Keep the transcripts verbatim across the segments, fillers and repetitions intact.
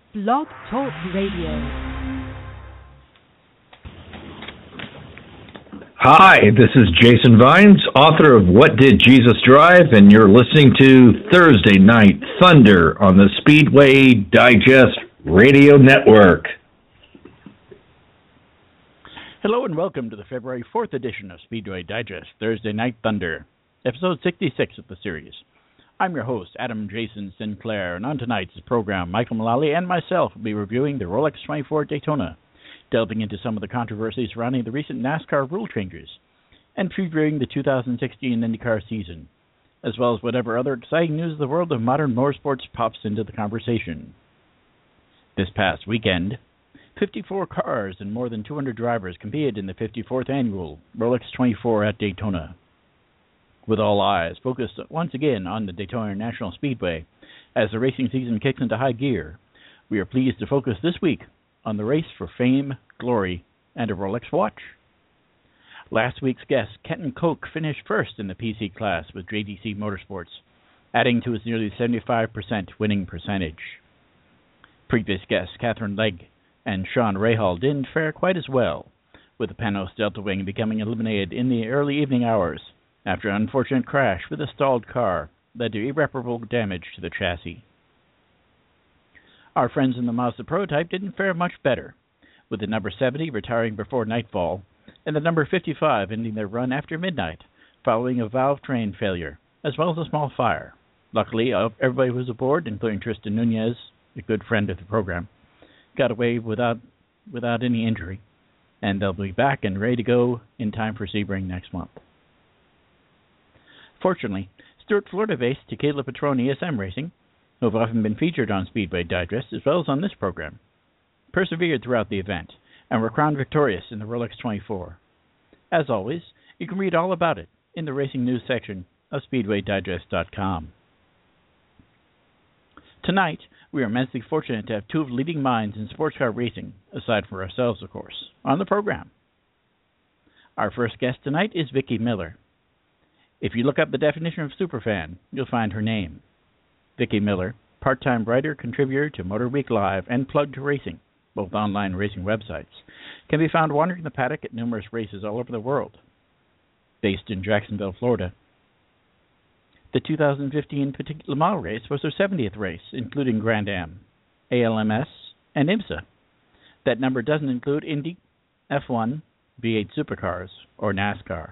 Blog Talk Radio. Hi, this is Jason Vines, author of What Did Jesus Drive, and you're listening to Thursday Night Thunder on the Speedway Digest Radio Network. Hello and welcome to the February fourth edition of Speedway Digest, Thursday Night Thunder, episode sixty-six of the series. I'm your host, Adam Jason Sinclair, and on tonight's program, Michael Mullally and myself will be reviewing the Rolex twenty-four Daytona, delving into some of the controversies surrounding the recent NASCAR rule changes, and previewing the two thousand sixteen IndyCar season, as well as whatever other exciting news of the world of modern motorsports pops into the conversation. This past weekend, fifty-four cars and more than two hundred drivers competed in the fifty-fourth annual Rolex twenty-four at Daytona, with all eyes focused once again on the Daytona International Speedway. As the racing season kicks into high gear, we are pleased to focus this week on the race for fame, glory, and a Rolex watch. Last week's guest, Kenton Koch, finished first in the P C class with J D C Motorsports, adding to his nearly seventy-five percent winning percentage. Previous guests, Catherine Legg and Sean Rahal, didn't fare quite as well, with the Panos Delta Wing becoming eliminated in the early evening hours after an unfortunate crash with a stalled car led to irreparable damage to the chassis. Our friends in the Mazda prototype didn't fare much better, with the number seventy retiring before nightfall and the number fifty-five ending their run after midnight following a valve train failure, as well as a small fire. Luckily, everybody who was aboard, including Tristan Nunez, a good friend of the program, got away without without any injury, and they'll be back and ready to go in time for Sebring next month. Fortunately, Stuart, Florida-based Tequila Patrón E S M Racing, who have often been featured on Speedway Digest as well as on this program, persevered throughout the event and were crowned victorious in the Rolex twenty-four. As always, you can read all about it in the racing news section of Speedway Digest dot com. Tonight, we are immensely fortunate to have two of the leading minds in sports car racing, aside from ourselves, of course, on the program. Our first guest tonight is Vicki Miller. If you look up the definition of superfan, you'll find her name. Vicki Miller, part-time writer, contributor to Motor Week Live and Plug to Racing, both online racing websites, can be found wandering the paddock at numerous races all over the world. Based in Jacksonville, Florida, the two thousand fifteen Petit Le Mans race was her seventieth race, including Grand Am, A L M S, and IMSA. That number doesn't include Indy, F one, V eight Supercars, or NASCAR.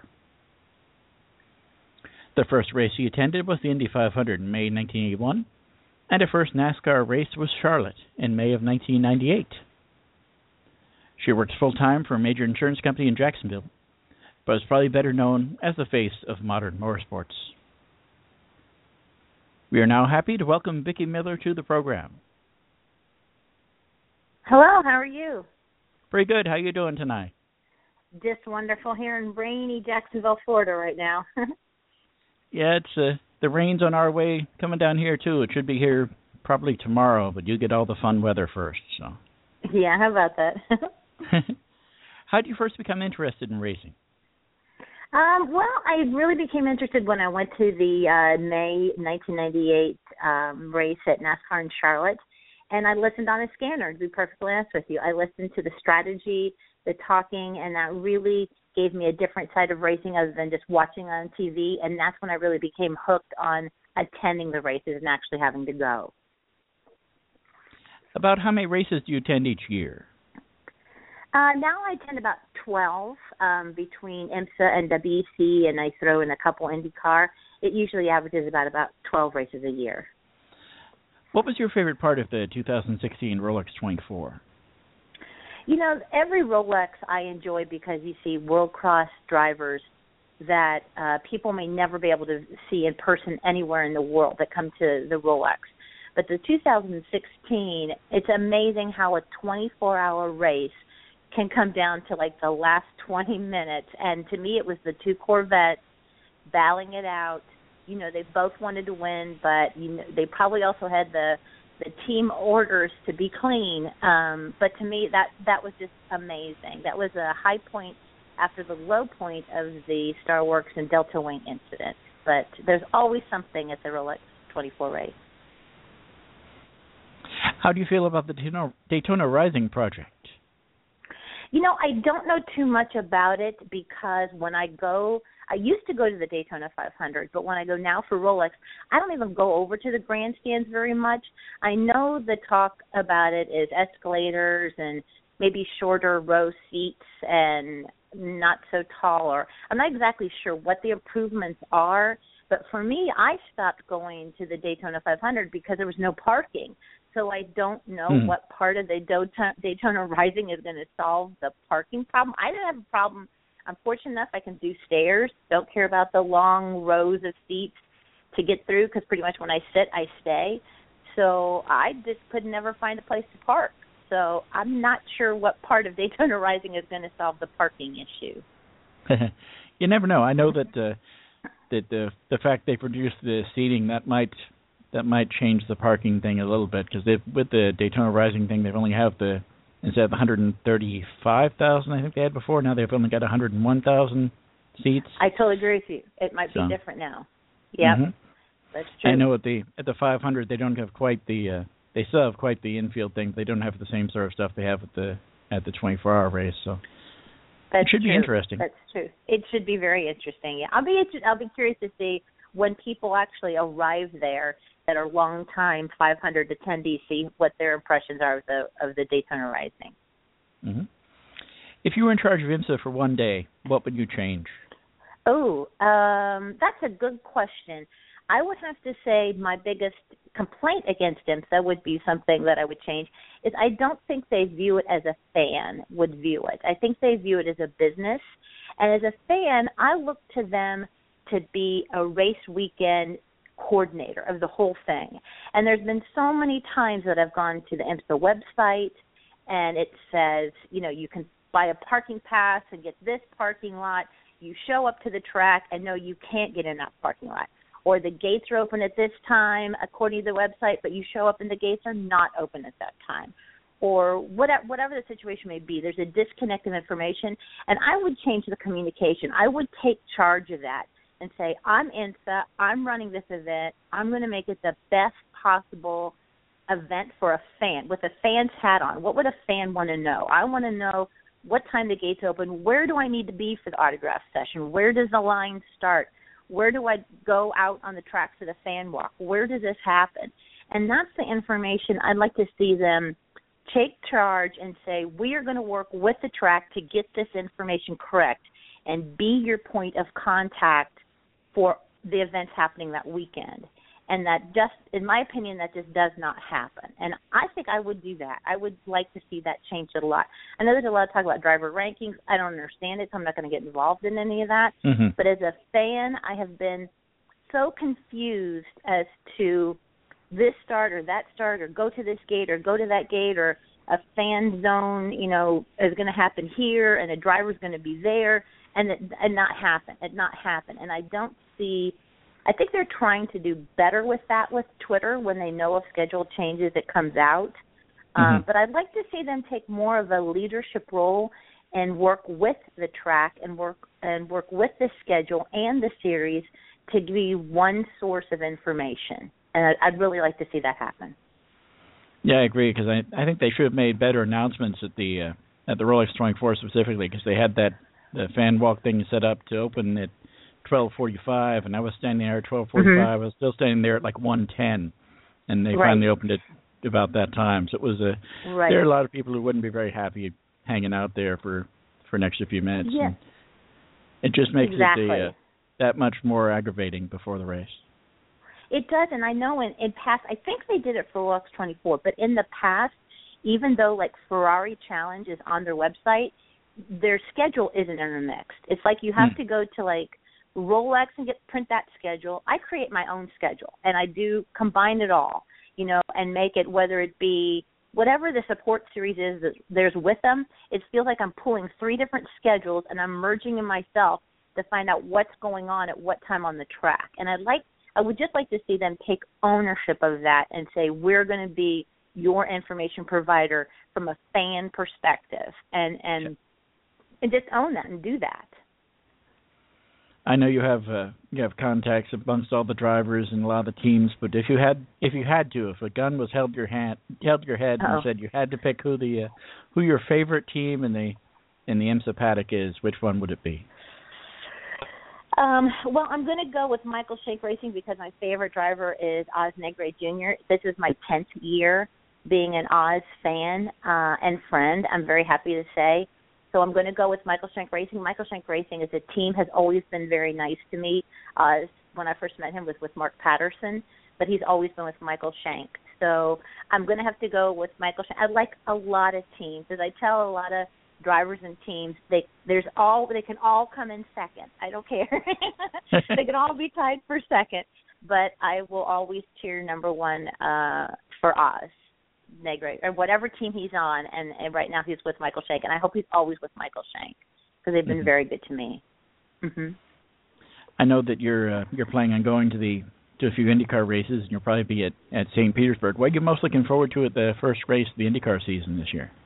The first race she attended was the Indy five hundred in May nineteen eighty-one, and her first NASCAR race was Charlotte in May of nineteen ninety-eight. She worked full-time for a major insurance company in Jacksonville, but is probably better known as the face of modern motorsports. We are now happy to welcome Vicki Miller to the program. Hello, how are you? Pretty good. How are you doing tonight? Just wonderful here in rainy Jacksonville, Florida right now. Yeah, it's uh, the rain's on our way coming down here, too. It should be here probably tomorrow, but you get all the fun weather first. So. Yeah, how about that? How did you first become interested in racing? Um, well, I really became interested when I went to the uh, May nineteen ninety-eight um, race at NASCAR in Charlotte, and I listened on a scanner, to be perfectly honest with you. I listened to the strategy, the talking, and that really gave me a different side of racing other than just watching on T V, and that's when I really became hooked on attending the races and actually having to go. About how many races do you attend each year? Uh, now I attend about twelve um, between IMSA and W E C, and I throw in a couple IndyCar. It usually averages about, about twelve races a year. What was your favorite part of the two thousand sixteen Rolex twenty-four? You know, every Rolex I enjoy because you see world-class drivers that uh, people may never be able to see in person anywhere in the world that come to the Rolex. But the two thousand sixteen, it's amazing how a twenty-four hour race can come down to like the last twenty minutes. And to me, it was the two Corvettes battling it out. You know, they both wanted to win, but you know, they probably also had the the team orders to be clean. Um, but to me, that, that was just amazing. That was a high point after the low point of the Star Works and Delta Wing incident. But there's always something at the Rolex twenty-four race. How do you feel about the Daytona, Daytona Rising project? You know, I don't know too much about it because when I go, I used to go to the Daytona five hundred, but when I go now for Rolex, I don't even go over to the grandstands very much. I know the talk about it is escalators and maybe shorter row seats and not so tall, or I'm not exactly sure what the improvements are, but for me, I stopped going to the Daytona five hundred because there was no parking. So I don't know mm. what part of the Daytona Rising is going to solve the parking problem. I didn't have a problem. I'm fortunate enough I can do stairs. Don't care about the long rows of seats to get through because pretty much when I sit, I stay. So I just could never find a place to park. So I'm not sure what part of Daytona Rising is going to solve the parking issue. You never know. I know that uh, that the the fact they produced the seating that might that might change the parking thing a little bit because with the Daytona Rising thing they've only have the instead of one hundred thirty-five thousand I think they had before, now they've only got one hundred one thousand seats. I totally agree with you. It might be so different now. Yep, mm-hmm. That's true. I know at the at the five hundred they don't have quite the uh, they still have quite the infield thing. They don't have the same sort of stuff they have at the at the twenty-four hour race. So That's it should true. be interesting. That's true. It should be very interesting. Yeah, I'll be I'll be curious to see when people actually arrive there that are long-time five hundred attendees, see what their impressions are of the of the Daytona Rising. Mm-hmm. If you were in charge of IMSA for one day, what would you change? Oh, um, that's a good question. I would have to say my biggest complaint against IMSA would be something that I would change is I don't think they view it as a fan would view it. I think they view it as a business. And as a fan, I look to them to be a race weekend coordinator of the whole thing. And there's been so many times that I've gone to the IMSA website and it says, you know, you can buy a parking pass and get this parking lot. You show up to the track and no, you can't get in that parking lot. Or the gates are open at this time according to the website, but you show up and the gates are not open at that time. Or whatever, whatever the situation may be, there's a disconnect of information. And I would change the communication. I would take charge of that and say, I'm IMSA, I'm running this event, I'm going to make it the best possible event for a fan, with a fan's hat on. What would a fan want to know? I want to know what time the gates open, where do I need to be for the autograph session, where does the line start, where do I go out on the track for the fan walk, where does this happen? And that's the information I'd like to see them take charge and say, we are going to work with the track to get this information correct and be your point of contact for the events happening that weekend. And that just, in my opinion, that just does not happen. And I think I would do that. I would like to see that change a lot. I know there's a lot of talk about driver rankings. I don't understand it, so I'm not going to get involved in any of that. Mm-hmm. But as a fan, I have been so confused as to this start or that start or go to this gate or go to that gate or a fan zone, you know, is going to happen here and a driver's going to be there and it, and not happen, and not happen. And I don't see, I think they're trying to do better with that with Twitter when they know of schedule changes, it comes out. Mm-hmm. Um, but I'd like to see them take more of a leadership role and work with the track and work and work with the schedule and the series to be one source of information. And I'd really like to see that happen. Yeah, I agree because I I think they should have made better announcements at the uh, at the Rolex twenty-four specifically because they had that the fan walk thing set up to open at twelve forty-five, and I was standing there at twelve forty-five. Mm-hmm. I was still standing there at like one ten, and they right. finally opened it about that time. So it was a right. there are a lot of people who wouldn't be very happy hanging out there for, for an extra few minutes. Yeah. And it just makes exactly. it a, uh, that much more aggravating before the race. It does, and I know in, in past, I think they did it for Rolex twenty-four, but in the past, even though like Ferrari Challenge is on their website, their schedule isn't intermixed. It's like you have mm. to go to like Rolex and get print that schedule. I create my own schedule, and I do combine it all, you know, and make it whether it be whatever the support series is that there's with them. It feels like I'm pulling three different schedules, and I'm merging in myself to find out what's going on at what time on the track. And I'd like I would just like to see them take ownership of that and say, we're going to be your information provider from a fan perspective and, and, and just own that and do that. I know you have uh, you have contacts amongst all the drivers and a lot of the teams, but if you had if you had to, if a gun was held your hand held your head Uh-oh. and said you had to pick who the uh, who your favorite team in the in the IMSA paddock is, which one would it be? Um, well, I'm going to go with Michael Shank Racing because my favorite driver is Oz Negre Junior This is my tenth year being an Oz fan uh, and friend. I'm very happy to say. So I'm going to go with Michael Shank Racing. Michael Shank Racing as a team has always been very nice to me. Uh, when I first met him was with Mark Patterson, but he's always been with Michael Shank. So I'm going to have to go with Michael Shank. I like a lot of teams. As I tell a lot of drivers and teams, they there's all they can all come in second. I don't care. They can all be tied for second, but I will always cheer number one uh, for Oz Negre or whatever team he's on. And, and right now he's with Michael Shank, and I hope he's always with Michael Shank because they've been mm-hmm. very good to me. Mm-hmm. I know that you're uh, you're planning on going to the to a few IndyCar races, and you'll probably be at at Saint Petersburg. What are you most looking forward to at the first race of the IndyCar season this year?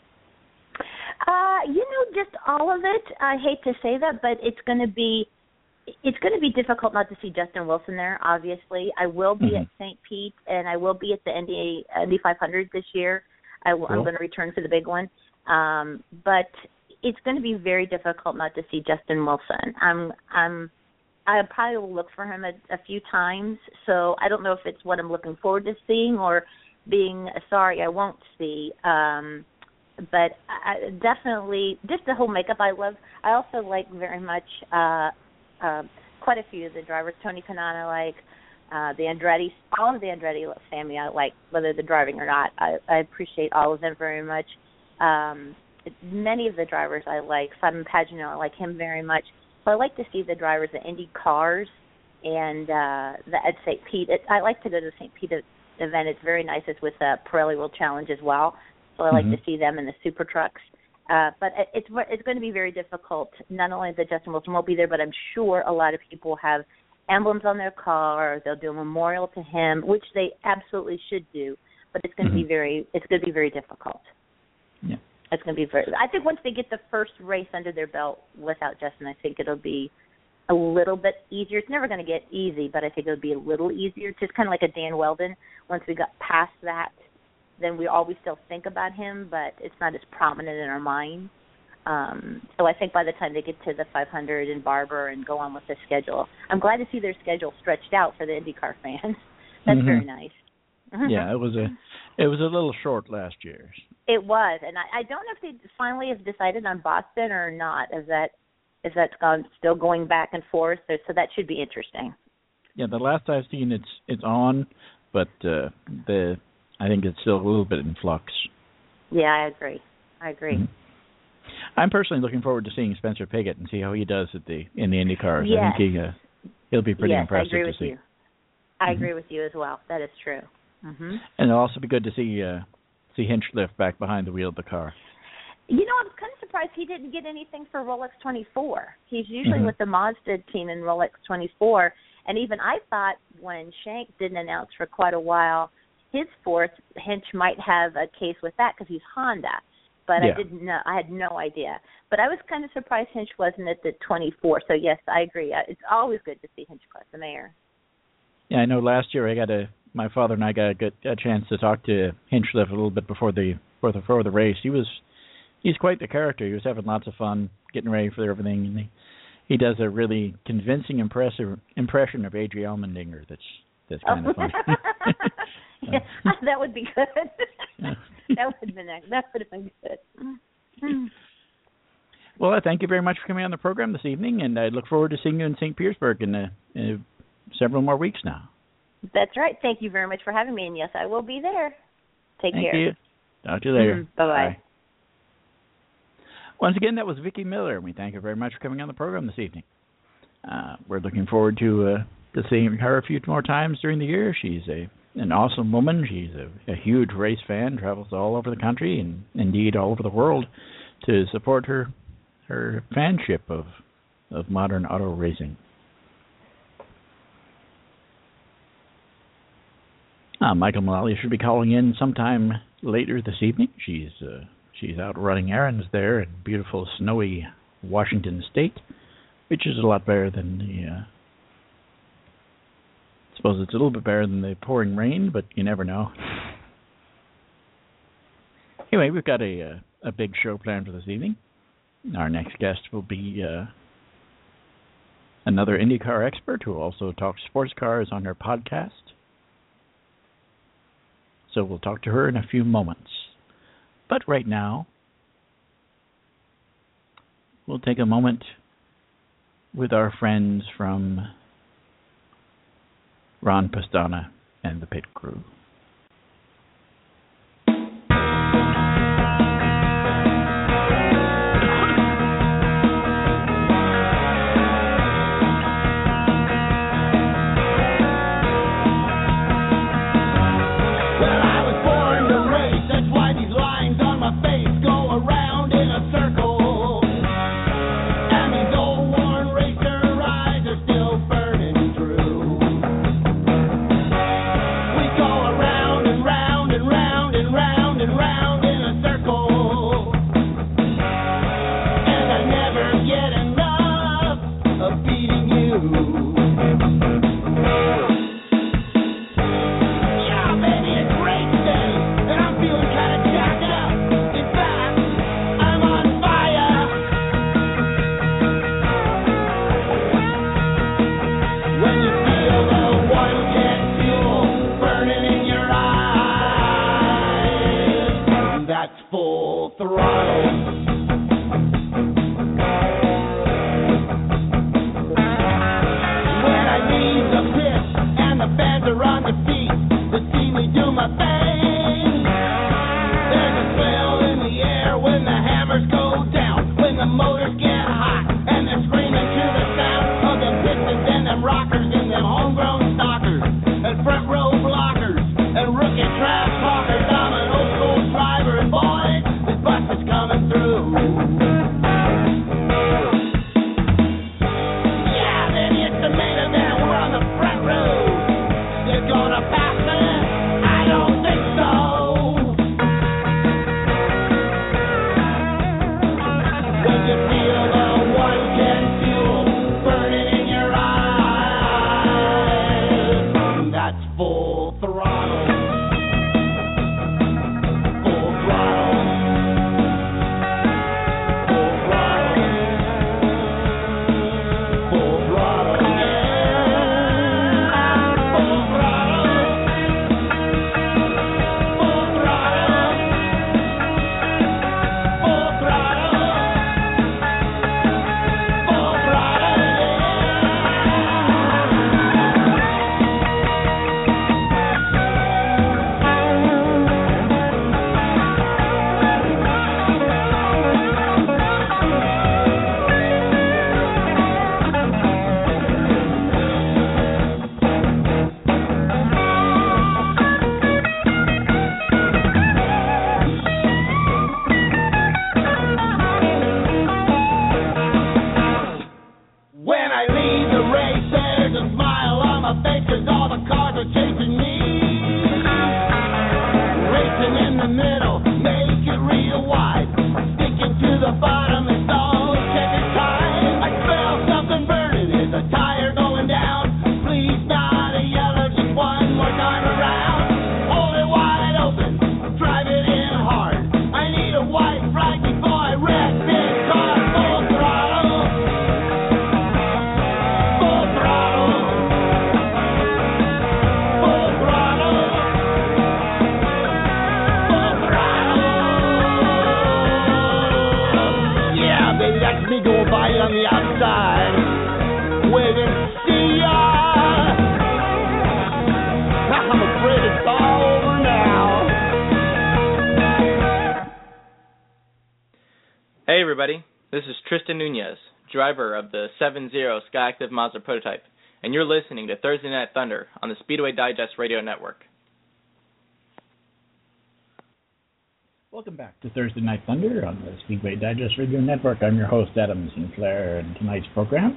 Uh, you know, just all of it. I hate to say that, but it's going to be it's going to be difficult not to see Justin Wilson there. Obviously, I will be mm-hmm. at Saint Pete, and I will be at the Indy Indy five hundred this year. I will, cool. I'm going to return for the big one, um, but it's going to be very difficult not to see Justin Wilson. I'm I'm I probably will look for him a, a few times, so I don't know if it's what I'm looking forward to seeing or being sorry I won't see. Um, But I, definitely, just the whole makeup I love. I also like very much uh, uh, quite a few of the drivers. Tony Kanaan I like, uh, the Andretti, all of the Andretti family I like, whether they're driving or not. I, I appreciate all of them very much. Um, many of the drivers I like. Simon Pagenaud, I like him very much. So I like to see the drivers at Indy cars and uh, the, at Saint Pete. It, I like to go to the Saint Pete event. It's very nice. It's with the Pirelli World Challenge as well. So I like mm-hmm. to see them in the super trucks. Uh, but it's it's going to be very difficult. Not only that Justin Wilson won't be there, but I'm sure a lot of people have emblems on their car. Or they'll do a memorial to him, which they absolutely should do. But it's going mm-hmm. to be very it's going to be very difficult. Yeah, it's going to be very. I think once they get the first race under their belt without Justin, I think it'll be a little bit easier. It's never going to get easy, but I think it'll be a little easier. Just kind of like a Dan Weldon. Once we got past that, then we always still think about him, but it's not as prominent in our mind. Um, so I think by the time they get to the five hundred and Barber and go on with the schedule, I'm glad to see their schedule stretched out for the IndyCar fans. That's mm-hmm. very nice. Yeah, it was a it was a little short last year. It was, and I, I don't know if they finally have decided on Boston or not. Is that is that gone, still going back and forth? So, so that should be interesting. Yeah, the last I've seen, it's it's on, but uh, the I think it's still a little bit in flux. Yeah, I agree. I agree. Mm-hmm. I'm personally looking forward to seeing Spencer Pigot and see how he does at the in the IndyCars. Yes. I think he uh, he'll be pretty yes, impressive I agree to with see. You. I mm-hmm. agree with you as well. That is true. Mm-hmm. And it'll also be good to see uh, see Hinchcliffe back behind the wheel of the car. You know, I'm kind of surprised he didn't get anything for Rolex twenty-four. He's usually mm-hmm. with the Mazda team in Rolex twenty-four, and even I thought when Shank didn't announce for quite a while his fourth, Hinch might have a case with that because he's Honda. But yeah. I didn't know. I had no idea. But I was kind of surprised Hinch wasn't at the twenty-four. So, yes, I agree. It's always good to see Hinchcliffe, the mayor. Yeah, I know last year I got a, my father and I got a, good, a chance to talk to Hinchcliffe a little bit before the, before the, before the race. He was, he's quite the character. He was having lots of fun, getting ready for everything. And he, he does a really convincing, impressive impression of Adrian Allmendinger that's, that's kind oh. of funny. Yeah, that would be good. that would have been that would have been good. Well, I thank you very much for coming on the program this evening, and I look forward to seeing you in Saint Petersburg in, uh, in several more weeks now. That's right. Thank you very much for having me, and yes, I will be there. Take thank care. Thank you. Talk to you later. Mm-hmm. Bye-bye. Bye. Once again, that was Vicki Miller, and we thank her very much for coming on the program this evening. Uh, we're looking forward to uh, to seeing her a few more times during the year. She's a an awesome woman. She's a, a huge race fan, travels all over the country and indeed all over the world to support her her fanship of of modern auto racing. Uh, Michael Mullally should be calling in sometime later this evening. She's uh, she's out running errands there in beautiful snowy Washington State. which is a lot better than the. Uh, I suppose it's a little bit better than the pouring rain, but you never know. Anyway, we've got a a, a big show planned for this evening. Our next guest will be uh, another IndyCar expert who also talks sports cars on her podcast. So we'll talk to her in a few moments. But right now, we'll take a moment with our friends from Ron Pastana and the Pit Crew. Hey everybody, this is Tristan Nunez, driver of the seven zero Skyactiv Mazda prototype, and you're listening to Thursday Night Thunder on the Speedway Digest Radio Network. Welcome back to Thursday Night Thunder on the Speedway Digest Radio Network. I'm your host, Adam Sinclair, and tonight's program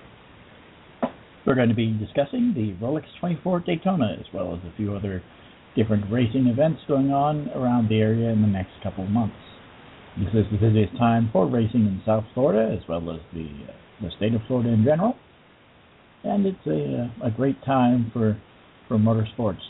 we're going to be discussing the Rolex twenty-four Daytona, as well as a few other different racing events going on around the area in the next couple of months. This is the busiest time for racing in South Florida, as well as the uh, the state of Florida in general, and it's a a great time for for motorsports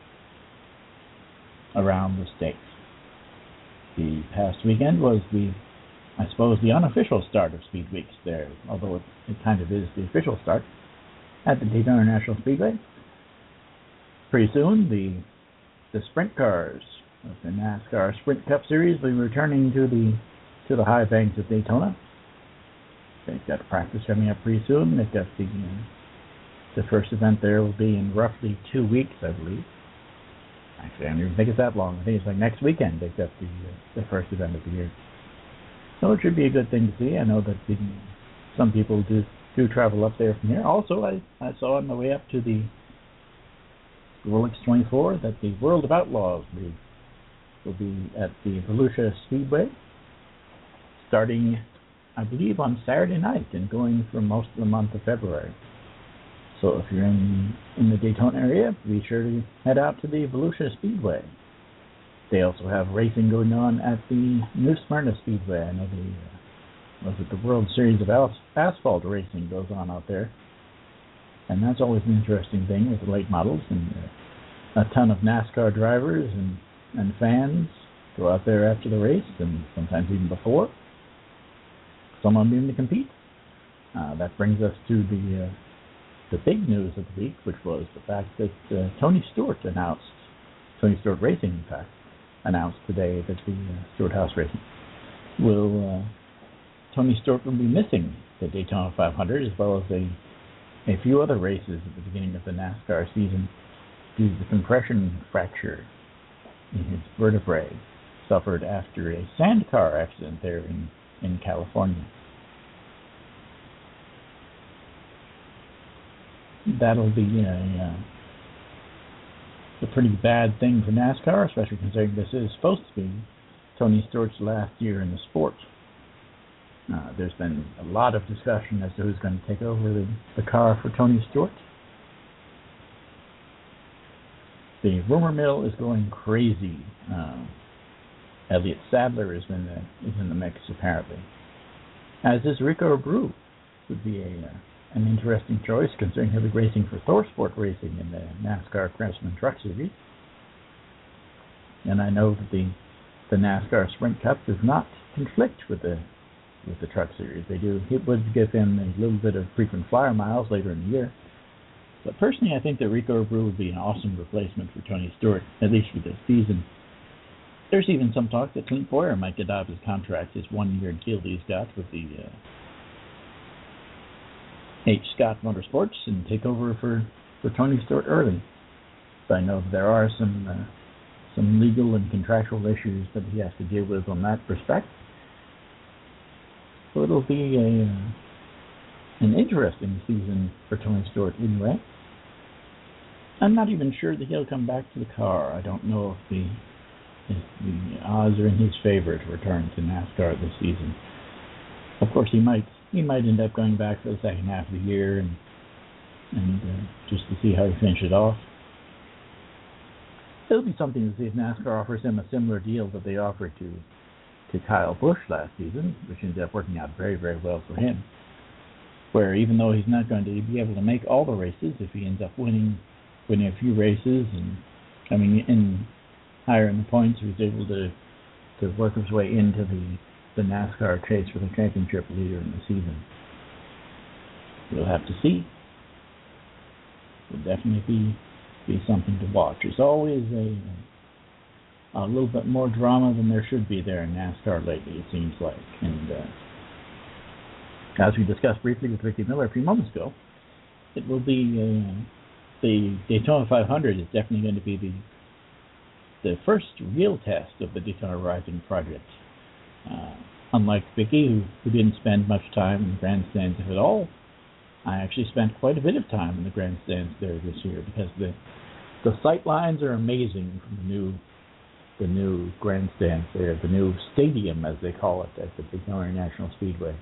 around the state. The past weekend was the, I suppose, the unofficial start of Speed Weeks there, although it, it kind of is the official start at the Daytona International Speedway. Pretty soon, the the sprint cars of the NASCAR Sprint Cup Series will be returning to the to the high banks of Daytona. They've got practice coming up pretty soon. They've got the uh, the first event there will be in roughly two weeks, I believe. Actually, I don't even think it's that long. I think it's like next weekend they've got the uh, the first event of the year. So it should be a good thing to see. I know that the, some people do do travel up there from here. Also, I, I saw on the way up to the Rolex twenty-four that the World of Outlaws will be, will be at the Volusia Speedway starting, I believe, on Saturday night and going for most of the month of February. So if you're in in the Daytona area, be sure to head out to the Volusia Speedway. They also have racing going on at the New Smyrna Speedway. I know the uh, was it the World Series of As- Asphalt Racing goes on out there, and that's always an interesting thing with the late models, and uh, a ton of NASCAR drivers and and fans go out there after the race, and sometimes even before. Some of them even to compete. Uh, that brings us to the uh, the big news of the week, which was the fact that uh, Tony Stewart announced, Tony Stewart Racing, in fact, announced today that the uh, Stewart House Racing will, uh, Tony Stewart will be missing the Daytona five hundred as well as a, a few other races at the beginning of the NASCAR season due to the compression fracture in his vertebrae suffered after a sand car accident there in, in California. That'll be a, a pretty bad thing for NASCAR, especially considering this is supposed to be Tony Stewart's last year in the sport. Uh, there's been a lot of discussion as to who's going to take over the, the car for Tony Stewart. The rumor mill is going crazy. Uh, Elliott Sadler is in the is in the mix apparently, as is Rico Abreu. Would be a uh, an interesting choice considering he'll be racing for ThorSport Racing in the NASCAR Craftsman Truck Series. And I know that the the NASCAR Sprint Cup does not conflict with the with the Truck Series. They do. It would give him a little bit of frequent flyer miles later in the year. But personally, I think that Rico Abreu would be an awesome replacement for Tony Stewart, at least for this season. There's even some talk that Clint Boyer might get out of his contract, his one-year deal that he's got with the uh, H. Scott Motorsports, and take over for, for Tony Stewart early. But I know there are some uh, some legal and contractual issues that he has to deal with on that respect. So it'll be a uh, an interesting season for Tony Stewart anyway. I'm not even sure that he'll come back to the car. I don't know if the if the odds are in his favor to return to NASCAR this season. Of course, he might he might end up going back for the second half of the year and and uh, just to see how he finishes off. It'll be something to see if NASCAR offers him a similar deal that they offered to to Kyle Busch last season, which ended up working out very, very well for him. Where even though he's not going to be able to make all the races, if he ends up winning winning a few races and coming in higher in the points, he's able to to work his way into the, the NASCAR chase for the championship later in the season. We'll have to see. It'll definitely be be something to watch. There's always a a little bit more drama than there should be there in NASCAR lately, it seems like. And uh, as we discussed briefly with Ricky Miller a few moments ago, it will be uh, the Daytona five hundred is definitely going to be the the first real test of the Daytona Rising project. Uh, unlike Vicky, who, who didn't spend much time in the grandstands if at all, I actually spent quite a bit of time in the grandstands there this year because the the sight lines are amazing from the new the new grandstands there, the new stadium as they call it at the Daytona International Speedway.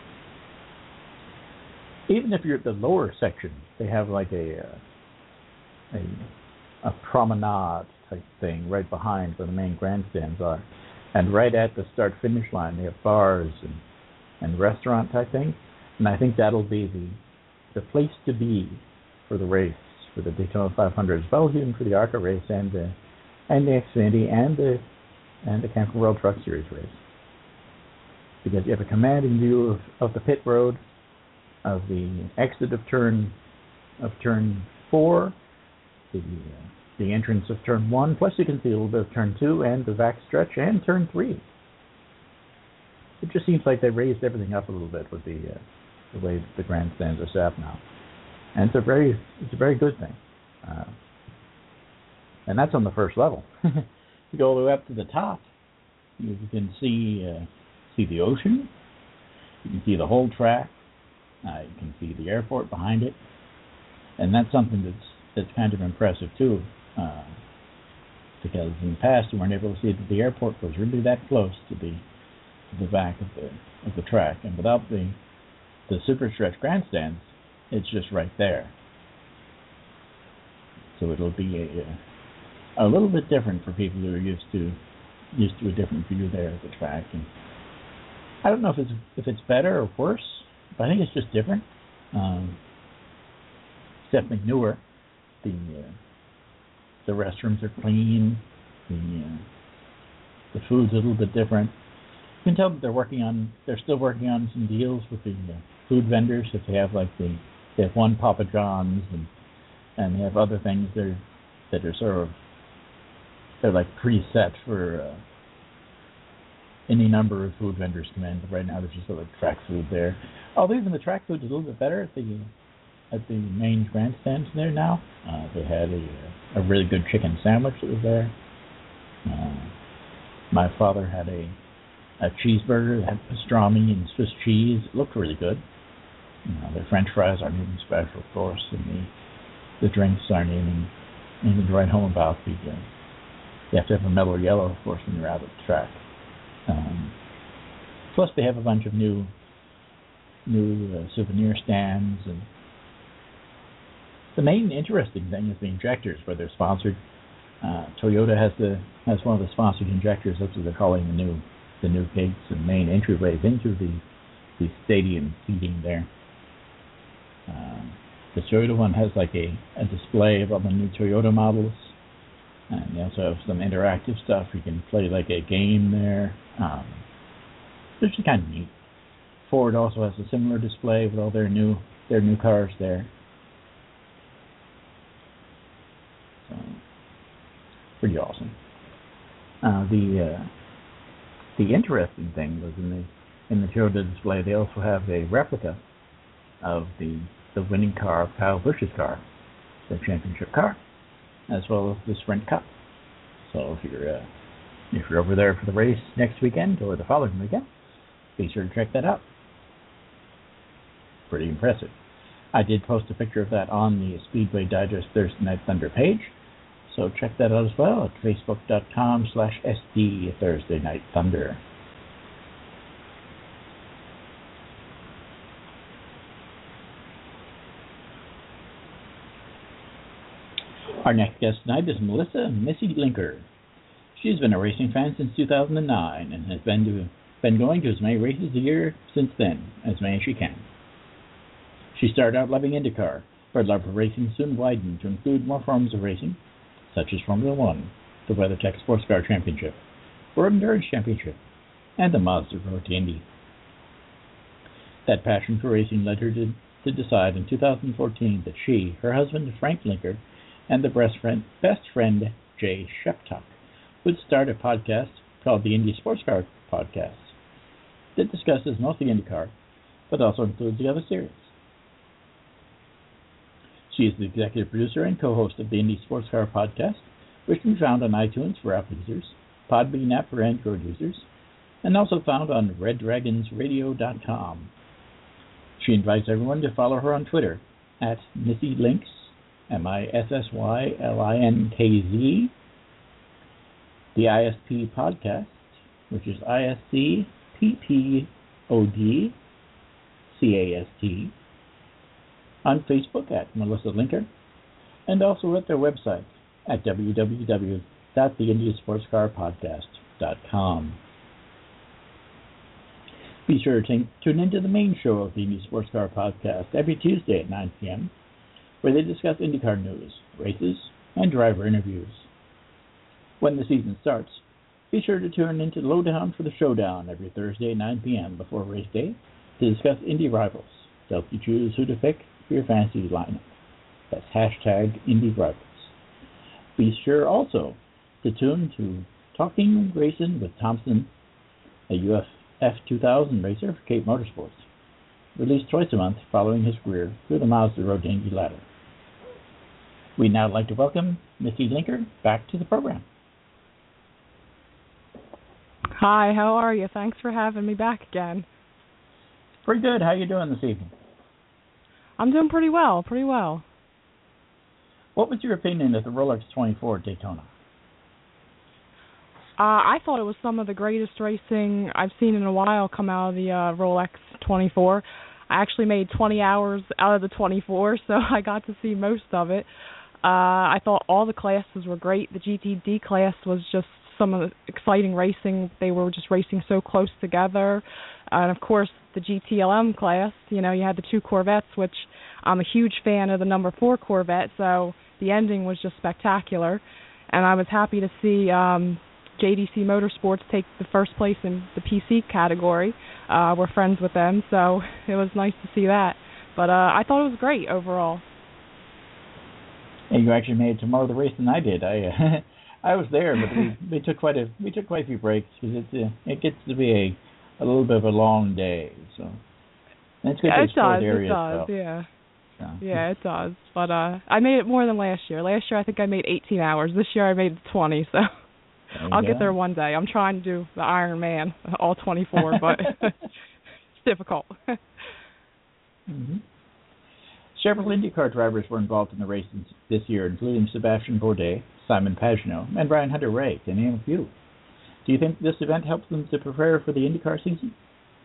Even if you're at the lower section, they have like a a, a promenade type thing right behind where the main grandstands are. And right at the start-finish line, they have bars and, and restaurant type things. And I think that'll be the the place to be for the race, for the Daytona five hundred, as well as even for the ARCA race and the and the Xfinity and the and the Camping World Truck Series race. Because you have a commanding view of, of the pit road, of the exit of turn of turn four, the uh, the entrance of turn one, plus you can see a little bit of turn two and the back stretch and turn three. It just seems like they raised everything up a little bit with the uh, the way the grandstands are set up now, and it's a very it's a very good thing. Uh, and that's on the first level. You go all the way up to the top, you can see uh, see the ocean, you can see the whole track, uh, you can see the airport behind it, and that's something that's that's kind of impressive too, uh, because in the past you weren't able to see that the airport was really that close to the to the back of the of the track, and without the the super stretch grandstands, it's just right there. So it'll be a a little bit different for people who are used to used to a different view there of the track. And I don't know if it's if it's better or worse, but I think it's just different. Um, it's definitely newer. The uh, the restrooms are clean. The uh, the food's a little bit different. You can tell that they're working on they're still working on some deals with the uh, food vendors. If they have like the they have one Papa John's and and they have other things that are that are sort of they're like preset for uh, any number of food vendors come in. But right now there's just sort of track food there. Although even the track food is a little bit better at the at the main grandstands there now. Uh, they had a a really good chicken sandwich that was there. Uh, my father had a a cheeseburger that had pastrami and Swiss cheese. It looked really good. You know, their French fries aren't even special, of course, and the the drinks aren't even anything to write home about. The, uh, you have to have a mellow yellow, of course, when you're out at the track. Um, plus, they have a bunch of new new uh, souvenir stands, and the main interesting thing is the injectors, where they're sponsored. Uh, Toyota has the has one of the sponsored injectors. That's what they're calling the new the new gates and main entryways into the the stadium seating there. Uh, the Toyota one has like a, a display of all the new Toyota models, and they also have some interactive stuff. You can play like a game there. Um, which is kind of neat. Ford also has a similar display with all their new their new cars there. So pretty awesome. Uh, the uh, the interesting thing was in the in the Toyota display they also have a replica of the the winning car of Kyle Busch's car, the championship car, as well as the Sprint Cup. So if you're uh, if you're over there for the race next weekend or the following weekend, be sure to check that out. Pretty impressive. I did post a picture of that on the Speedway Digest Thursday Night Thunder page, so check that out as well at facebook.com slash SD Thursday Night Thunder. Our next guest tonight is Melissa Missy Linker. She's been a racing fan since two thousand nine and has been to been going to as many races a year since then, as many as she can. She started out loving IndyCar, but her love for racing soon widened to include more forms of racing, such as Formula One, the WeatherTech Sports Car Championship, World Endurance Championship, and the Mazda Road to Indy. That passion for racing led her to, to decide in two thousand fourteen that she, her husband Frank Linker, and the best friend, best friend Jay Sheptuck would start a podcast called the Indy Sports Car Podcast that discusses mostly IndyCar, but also includes the other series. She is the executive producer and co-host of the Indy Sports Car Podcast, which can be found on iTunes for Apple users, Podbean app for Android users, and also found on red dragons radio dot com. She invites everyone to follow her on Twitter at Missy Links, M I S S Y L I N K Z, the I S P Podcast, which is I S C P P O D C A S T, on Facebook at Melissa Linker, and also at their website at w w w dot the indy sports car podcast dot com. Be sure to t- tune into the main show of the Indy Sports Car Podcast every Tuesday at nine p.m., where they discuss IndyCar news, races, and driver interviews. When the season starts, be sure to tune into Lowdown for the Showdown every Thursday at nine p.m. before race day to discuss Indy rivals to help you choose who to pick for your fantasy lineup. That's hashtag Indy Rivals. Be sure also to tune to Talking Racing with Thompson, a U F F two thousand racer for Cape Motorsports, released twice a month following his career through the Mazda Road to Indy ladder. We'd now like to welcome Missy Linker back to the program. Hi, how are you? Thanks for having me back again. Pretty good. How you doing this evening? I'm doing pretty well, pretty well. What was your opinion of the Rolex twenty-four at Daytona? Uh, I thought it was some of the greatest racing I've seen in a while come out of the uh, Rolex twenty-four. I actually made twenty hours out of the twenty-four, so I got to see most of it. Uh, I thought all the classes were great. The G T D class was just some of the exciting racing. They were just racing so close together. Uh, and, of course, the G T L M class, you know, you had the two Corvettes, which I'm a huge fan of the number four Corvette, so the ending was just spectacular. And I was happy to see um, J D C Motorsports take the first place in the P C category. Uh, we're friends with them, so it was nice to see that. But uh, I thought it was great overall. And you actually made it to more of the race than I did. I uh, I was there, but we, we took quite a we took quite a few breaks because it uh, it gets to be a, a little bit of a long day. So and it's good yeah, to it explore does, the area it does, as well. yeah. So. Yeah, it does. But uh, I made it more than last year. Last year I think I made eighteen hours. This year I made twenty. So I'll go. get there one day. I'm trying to do the Iron Man, all twenty-four, but it's difficult. Mm-hmm. Several IndyCar drivers were involved in the races this year, including Sebastian Bourdais, Simon Pagenaud, and Brian Hunter-Reay, to name a few. Do you think this event helps them to prepare for the IndyCar season?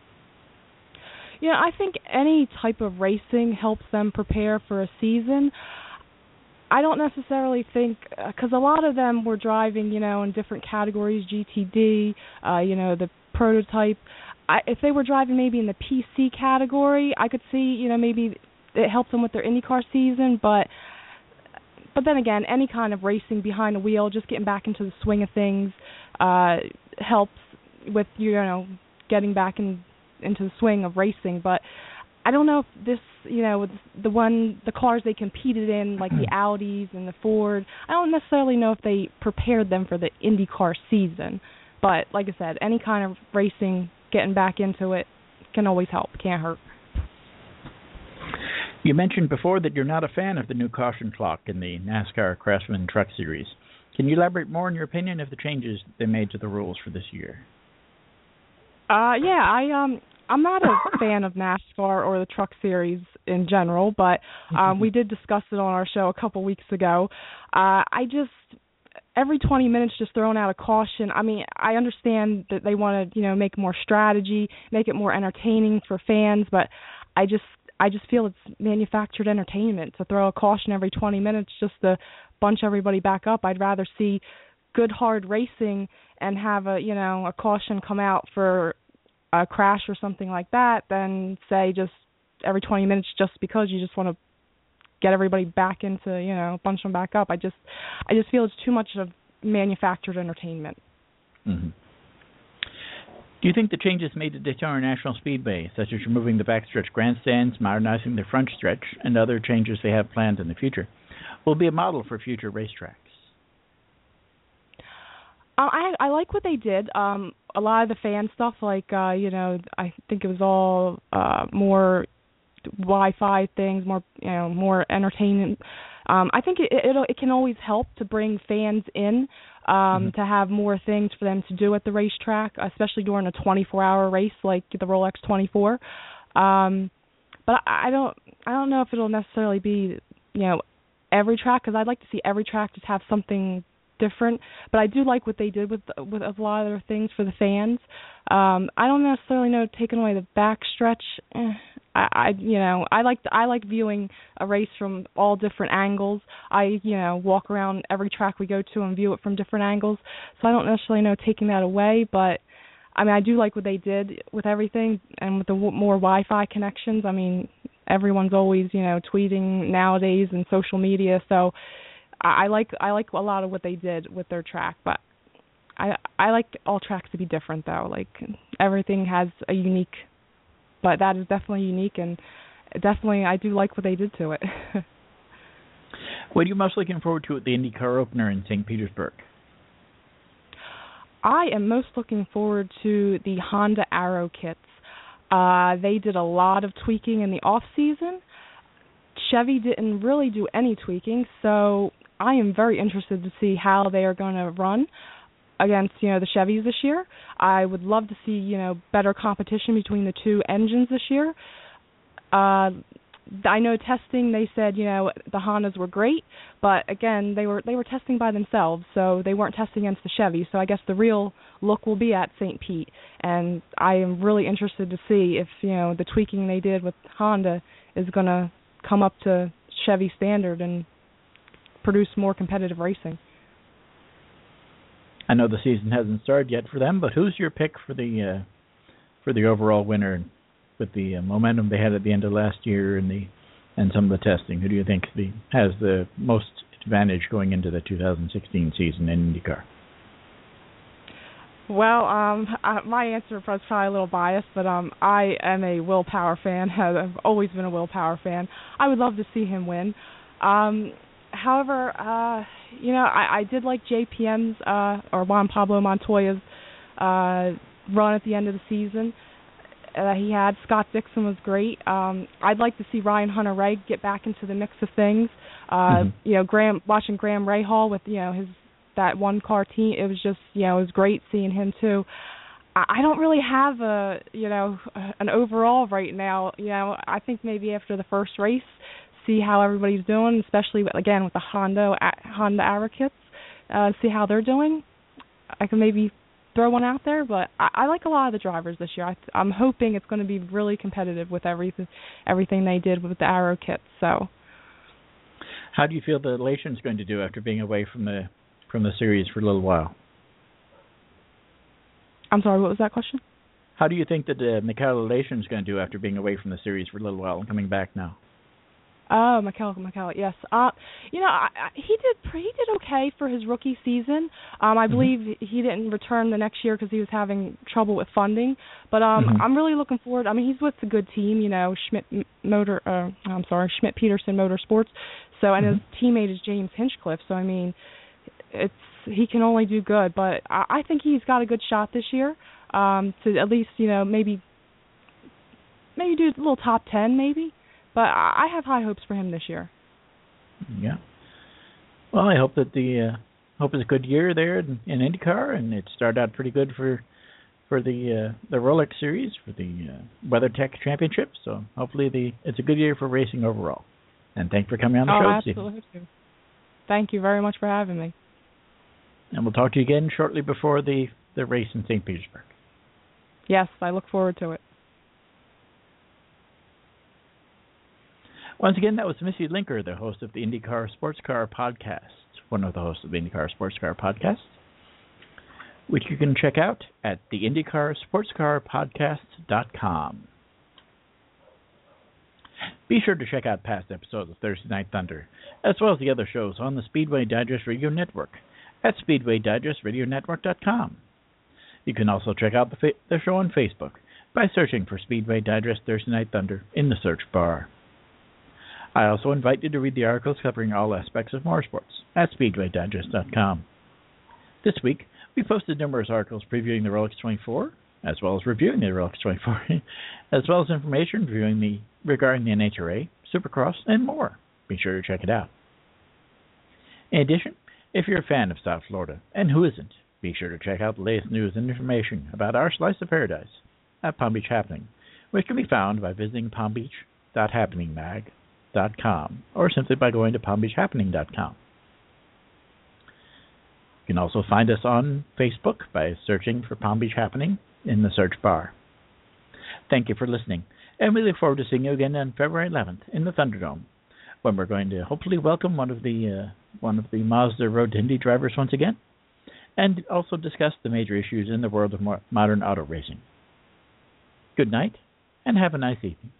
Yeah, I think any type of racing helps them prepare for a season. I don't necessarily think, because a lot of them were driving, you know, in different categories, G T D, uh, you know, the prototype. I, if they were driving maybe in the P C category, I could see, you know, maybe it helped them with their IndyCar season, but but then again, any kind of racing behind the wheel, just getting back into the swing of things, uh, helps with, you know, getting back in, into the swing of racing. But I don't know if this, you know, with the one, the cars they competed in, like the Audis and the Ford, I don't necessarily know if they prepared them for the IndyCar season. But like I said, any kind of racing, getting back into it can always help, can't hurt. You mentioned before that you're not a fan of the new caution clock in the NASCAR Craftsman Truck Series. Can you elaborate more on your opinion of the changes they made to the rules for this year? Uh, yeah, I um, I'm not a fan of NASCAR or the Truck Series in general, but um, we did discuss it on our show a couple weeks ago. Uh, I just every twenty minutes just throwing out a caution. I mean, I understand that they want to, you know, make more strategy, make it more entertaining for fans, but I just I just feel it's manufactured entertainment to throw a caution every twenty minutes just to bunch everybody back up. I'd rather see good hard racing and have a, you know, a caution come out for a crash or something like that than say just every twenty minutes just because you just want to get everybody back into, you know, bunch them back up. I just I just feel it's too much of manufactured entertainment. Mm-hmm. Do you think the changes made to Daytona National Speedway, such as removing the backstretch grandstands, modernizing the front stretch, and other changes they have planned in the future, will be a model for future racetracks? Uh, I I like what they did. Um, a lot of the fan stuff, like uh, you know, I think it was all uh, more Wi-Fi things, more you know, more entertainment. Um, I think it, it it can always help to bring fans in. Um, mm-hmm. To have more things for them to do at the racetrack, especially during a twenty-four hour race like the Rolex twenty-four. Um, but I, I don't, I don't know if it'll necessarily be, you know, every track, because I'd like to see every track just have something different. But I do like what they did with with a lot of their things for the fans. Um, I don't necessarily know taking away the back stretch. Eh, I, I you know I like I like viewing a race from all different angles. I you know walk around every track we go to and view it from different angles. So I don't necessarily know taking that away, but I mean I do like what they did with everything and with the w- more Wi-Fi connections. I mean everyone's always you know tweeting nowadays and social media, so I, I like I like a lot of what they did with their track, but. I I like all tracks to be different though. Like everything has a unique, but that is definitely unique, and definitely I do like what they did to it. What are you most looking forward to at the IndyCar opener in Saint Petersburg? I am most looking forward to the Honda Aero kits. Uh, they did a lot of tweaking in the off season. Chevy didn't really do any tweaking, so I am very interested to see how they are going to run against, you know, the Chevys this year. I would love to see, you know, better competition between the two engines this year. Uh, I know testing, they said, you know, the Hondas were great, but again, they were they were testing by themselves, so they weren't testing against the Chevy. So I guess the real look will be at Saint Pete, and I am really interested to see if, you know, the tweaking they did with Honda is going to come up to Chevy standard and produce more competitive racing. I know the season hasn't started yet for them, but who's your pick for the uh, for the overall winner with the uh, momentum they had at the end of last year and the and some of the testing? Who do you think the, has the most advantage going into the two thousand sixteen season in IndyCar? Well, um, I, my answer is probably a little biased, but um, I am a Will Power fan. I've always been a Will Power fan. I would love to see him win. Um, However, uh, you know, I, I did like J P M's uh, or Juan Pablo Montoya's uh, run at the end of the season. Uh, he had Scott Dixon was great. Um, I'd like to see Ryan Hunter-Reay get back into the mix of things. Uh, mm-hmm. You know, Graham watching Graham Rahal with you know his that one car team. It was just you know it was great seeing him too. I, I don't really have a you know an overall right now. You know, I think maybe after the first race. See how everybody's doing, especially again with the Honda Honda Aero kits. Uh, see how they're doing. I can maybe throw one out there, but I, I like a lot of the drivers this year. I, I'm hoping it's going to be really competitive with everything everything they did with the Aero kits. So, how do you feel the Lation's going to do after being away from the from the series for a little while? I'm sorry, what was that question? How do you think that uh, Michael Lation's going to do after being away from the series for a little while and coming back now? Oh, Michael, Michael, yes. Uh, you know, I, I, he did he did okay for his rookie season. Um, I mm-hmm. believe he didn't return the next year because he was having trouble with funding. But um, mm-hmm. I'm really looking forward. I mean, he's with a good team, you know, Schmidt Motor. Uh, I'm sorry, Schmidt Peterson Motorsports. So, and mm-hmm. his teammate is James Hinchcliffe. So, I mean, it's he can only do good. But I, I think he's got a good shot this year um, to at least, you know, maybe maybe do a little top ten, maybe. But I have high hopes for him this year. Yeah. Well, I hope that the uh, hope it's a good year there in, in IndyCar, and it started out pretty good for for the uh, the Rolex Series for the uh, WeatherTech Championship. So hopefully the it's a good year for racing overall. And thanks for coming on the oh, show. Absolutely. Steve. Thank you very much for having me. And we'll talk to you again shortly before the, the race in Saint Petersburg. Yes, I look forward to it. Once again, that was Missy Linker, the host of the IndyCar Sports Car Podcast, one of the hosts of the IndyCar Sports Car Podcast, which you can check out at the IndyCar Sports Car Podcast dot com. Be sure to check out past episodes of Thursday Night Thunder, as well as the other shows on the Speedway Digest Radio Network at speedway digest radio network dot com. You can also check out the, fa- the show on Facebook by searching for Speedway Digest Thursday Night Thunder in the search bar. I also invite you to read the articles covering all aspects of motorsports at speedway digest dot com. This week, we posted numerous articles previewing the Rolex twenty-four, as well as reviewing the Rolex twenty-four, as well as information reviewing the regarding the N H R A, Supercross, and more. Be sure to check it out. In addition, if you're a fan of South Florida, and who isn't, be sure to check out the latest news and information about our slice of paradise at Palm Beach Happening, which can be found by visiting palm beach dot happening mag dot com or simply by going to palm beach happening dot com. You can also find us on Facebook by searching for Palm Beach Happening in the search bar. Thank you for listening, And we look forward to seeing you again on February eleventh in the Thunderdome, when we're going to hopefully welcome one of the uh, one of the Mazda Road to Indy drivers once again, and also discuss the major issues in the world of mo- modern auto racing. Good night, and have a nice evening.